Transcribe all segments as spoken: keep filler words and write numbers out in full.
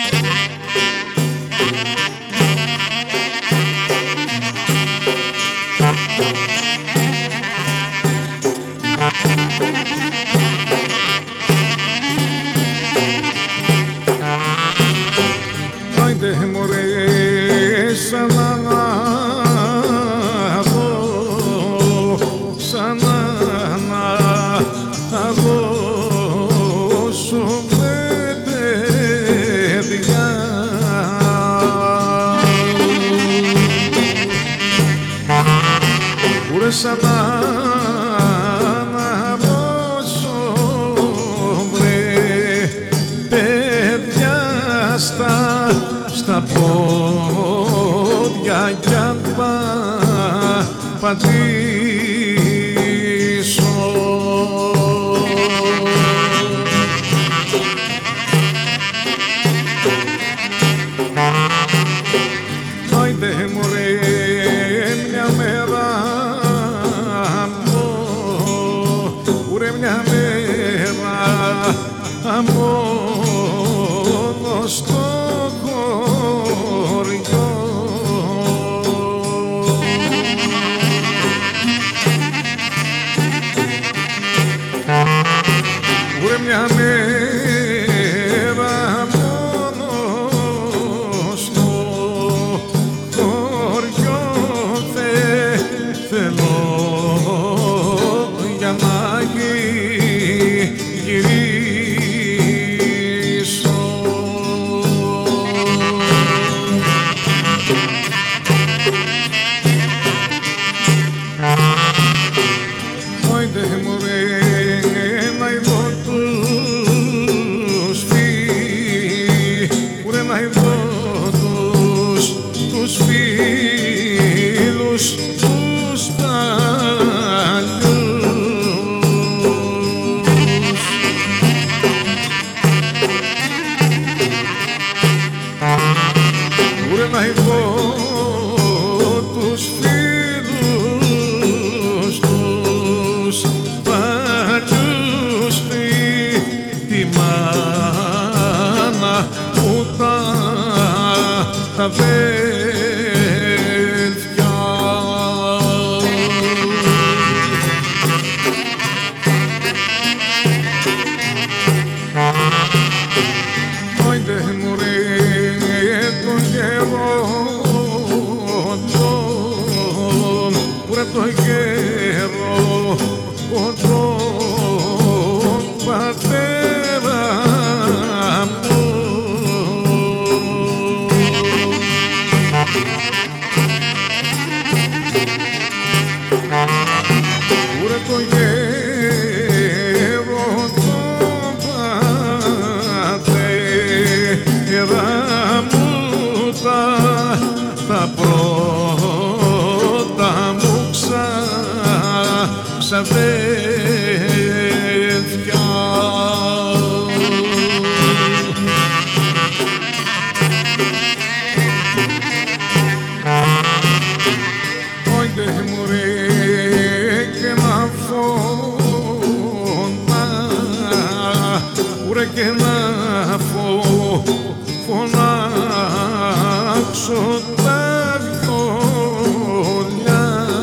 Σαν να αναβώσω βρε παιδιά στα, στα πόδια κι αν πα, πατήσω. Άιντε μωρέ μια μέρα μια μέρα μόνο στο χωριό ουρε μια μέρα μόνο στο χωριό θε, θέλω για να γυρίσω. Άιντε μωρέ να ειδώ τους φίλους, να ειδώ τους, τους φίλους τους παλιούς. Ουρε να ειδώ τους φίλους τους παλιούς, τη μάνα μου τα, τα αδέλφια. Άιντε μωρέ τον καιρό τον, ουρε τον καιρό τον πατέρα μου. Ουρε τον καιρό τον πατέρα μου τα, τα πρώτα μου ξα, ξαδέλφια. Άιντε μωρέ και να φωνάξω, ουρε και να φωνάξω τα βιολιά.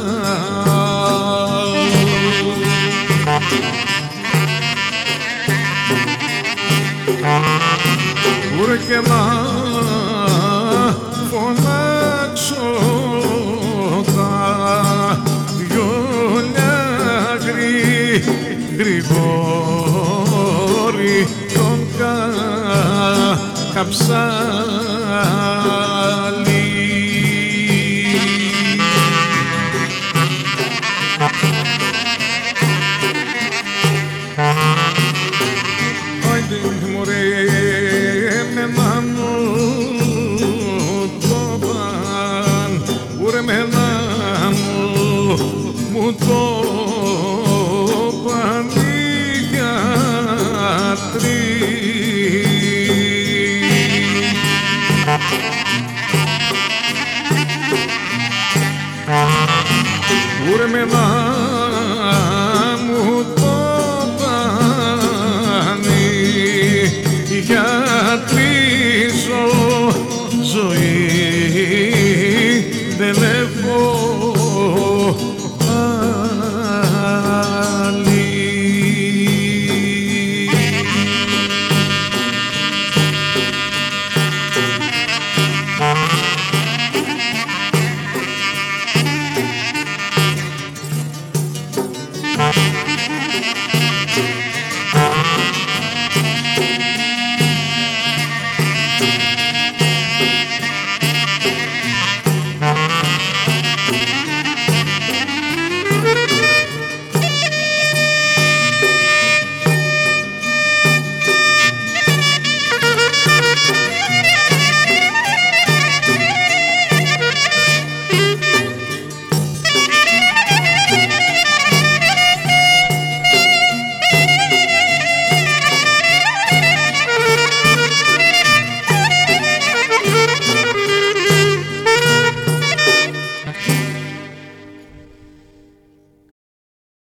Ουρε και να φωνάξω τα βιολιά γρηγόρη τον κα, καψάλι. Άιντε μωρέ με να μου το παν, ουρε με να μου το παν οι γιατροί. Ουρε με να